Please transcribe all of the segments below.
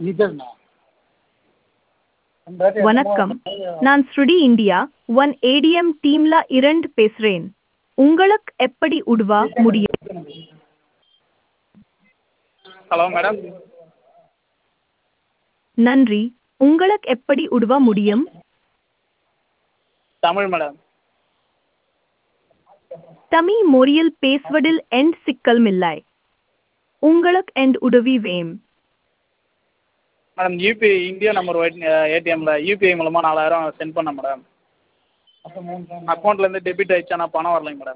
நிஜம்ண்ணா வணக்கம், நான் ஸ்ருடி India one ATM டீம்ல இரண்டு பேசுறேன். உங்களுக்கு எப்படி உதவ முடியும்? Hello madam. நன்றி, உங்களுக்கு எப்படி உதவ முடியும்? தமிழ் மேடம். தமிழ் மொழியில் பேசுவதில் எந்த சிக்கலும் இல்லை. உங்களுக்கு எந்த உதவி வேணும்? மேடம் யூபிஐ இந்தியா நம்பர் ஏடிஎம்ல யூபிஐ மூலமாக 4000 சென்ட் பண்ணேன் மேடம். அக்கௌண்ட்லேருந்து டெபிட் ஆயிடுச்சு, ஆனால் பணம் வரலைங்க மேடம்.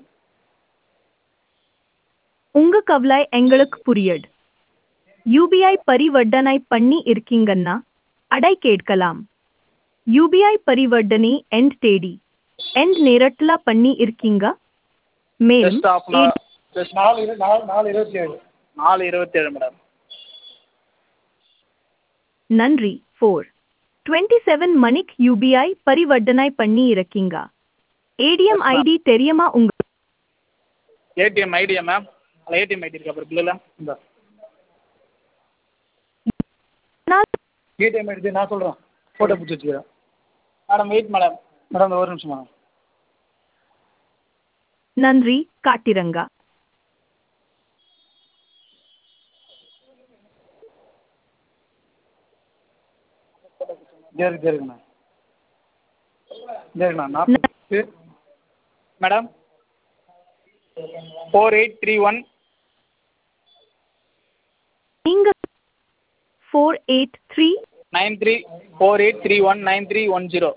உங்க கவலை எங்களுக்கு புரியுது. யூபிஐ பரிவர்த்தனை பண்ணி இருக்கீங்கன்னா அடை கேட்கலாம். யூபிஐ பரிவர்த்தனை எந்த தேதி எந்த நேரத்துல பண்ணி இருக்கீங்க? மேலும் ஜஸ்ட் ஆஃப் 4/27 மேடம். நன்றி. 4:27 மணிக்கு யூபிஐ பரிவர்த்தனை பண்ணி இருக்கீங்க. ATM Yes, ma'am. ஐடி தெரியுமா உங்க? ATM idea ma'am? அதில் ஏடிஎம் ஐடி இருக்கு அப்புறம் பில்லில் இந்த ஏடிஎம் எடுத்து நான் சொல்கிறேன், ஃபோட்டோ பிடிச்சி வச்சுக்கிறேன். Madam wait madam. மேடம் ஒரு நிமிஷம் மேடம். நன்றி, காட்டிரங்க. இருக்குண்ணா. இருக்குண்ணா 40 மேடம் 4831 நீங்க 483 93 4831 9310.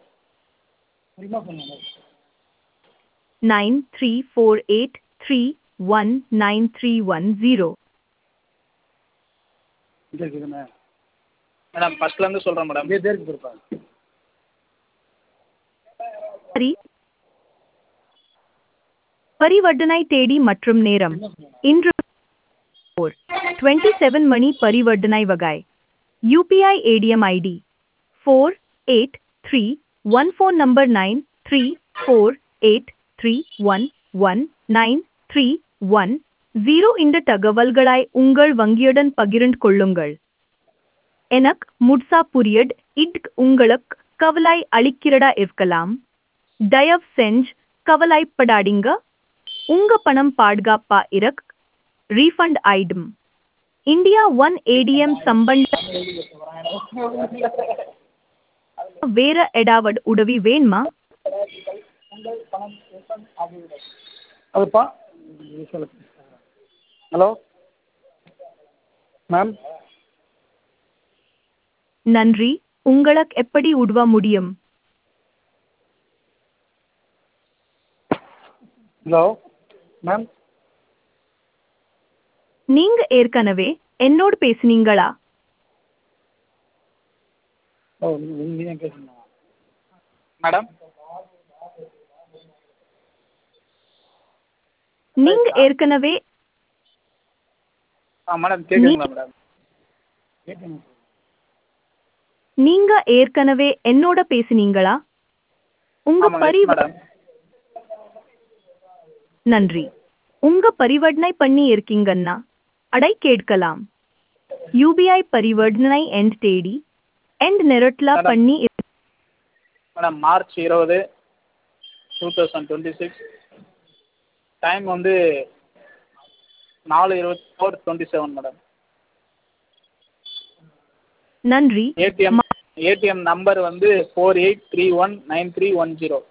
9348319310. இருக்குதுண்ணா. மேடம் ஃபர்ஸ்ட்லேருந்து சொல்கிறேன் மேடம். இருக்கு இருப்பா. சரி. பரிவர்த்தனை தேதி மற்றும் நேரம் இன்று 4:27 மணி. பரிவர்த்தனை வகை யூபிஐ ஏடிஎம் ஐடி 4831 நம்பர் 934831193110 இந்த தகவல்களை உங்கள் வங்கியுடன் பகிர்ந்து கொள்ளுங்கள். எனக்கு முழுசா புரியுது. இது உங்களுக்கு கவலை அளிக்கிறதா இருக்கலாம். தயவு செஞ்சு கவலைப்படாதீங்க. உங்க பணம் பாதுகாப்பா இருக்கு. ரீஃபண்ட் ஆயிடும். இந்தியா ஒன் ஏடிஎம் சம்பந்த வேற ஏதாவது உதவி வேணுமா? அதுப்பா. Hello ma'am. நன்றி, உங்களுக்கு எப்படி உதவ முடியும்? Hello ma'am. நீங்க ஏற்கனவே என்னோடு பேசுனீங்களா? ஓ நீங்கள் பேசுங்க மேடம் நீங்க ஏற்கனவே மேடம் கேட்குதுங்களா மேடம்? நீங்க ஏற்கனவே என்னோட பேசுனீங்களா? உங்க மேடம். நன்றி. உங்க பரிவர்த்தனை பண்ணி இருக்கீங்கன்னா அடை கேட்கலாம். யூபிஐ பரிவர்த்தனை எந்த தேதி எந்த நேரத்துல பண்ணி மேடம் மார்ச் 20 2026. டைம் வந்து 4/24/27 மேடம். நன்றி. ஏடிஎம் நம்பர் வந்து 48319310.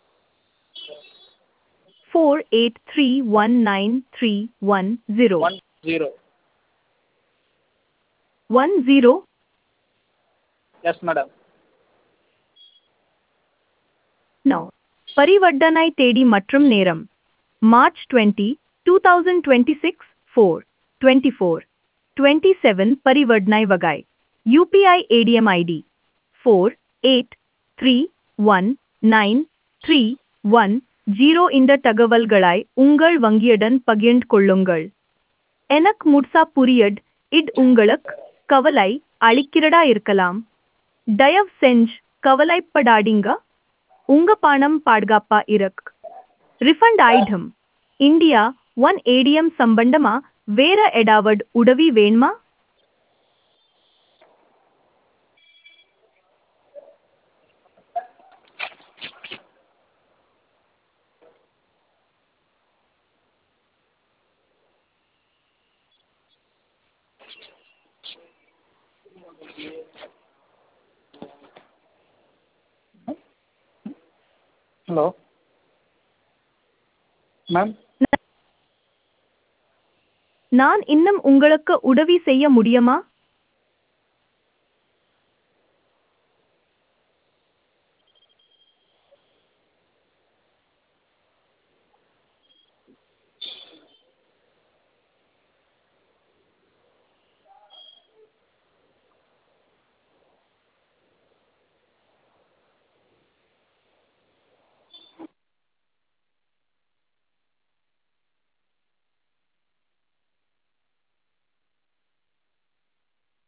48319310. 10. 10. Yes madam. No. பரிவர்த்தனை தேதி மற்றும் நேரம் மார்ச் 20, 2026 4:24:27. பரிவர்த்தனை வகை யூபிஐ ஏடிஎம் ஐடி 48319310. இந்த தகவல்களை உங்கள் வங்கியுடன் பகிர்ந்து கொள்ளுங்கள். எனக்கு முழுசா புரியுது. இது உங்களுக்கு கவலை அளிக்கிறதா இருக்கலாம். தயவு செஞ்சு கவலைப்படாதீங்க. உங்க பணம் பாதுகாப்பா இருக்கு. ரிஃபண்ட் ஆயிடும். இந்தியா ஒன் ஏடிஎம் சம்பந்தமா வேற ஏதாவது உதவி வேணுமா? Hello ma'am. நான் இன்னும் உங்களுக்கு உதவி செய்ய முடியுமா?